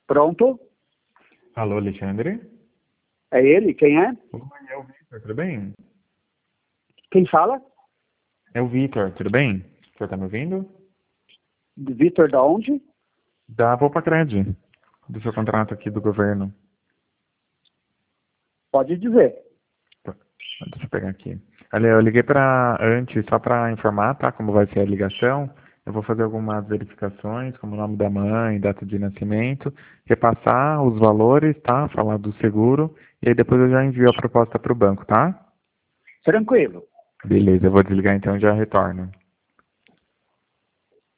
Pronto? Alô, Alexandre? É ele? Quem é? Oi, é o Vitor, tudo bem? Quem fala? É o Vitor, tudo bem? O senhor tá me ouvindo? Vitor da onde? Da Volpacred, do seu contrato aqui do governo. Pode dizer. Tá, deixa eu pegar aqui. Olha, eu liguei antes, só para informar, tá? Como vai ser a ligação. Eu vou fazer algumas verificações, como o nome da mãe, data de nascimento, repassar os valores, tá? Falar do seguro, e aí depois eu já envio a proposta para o banco, tá? Tranquilo. Beleza, eu vou desligar então e já retorno.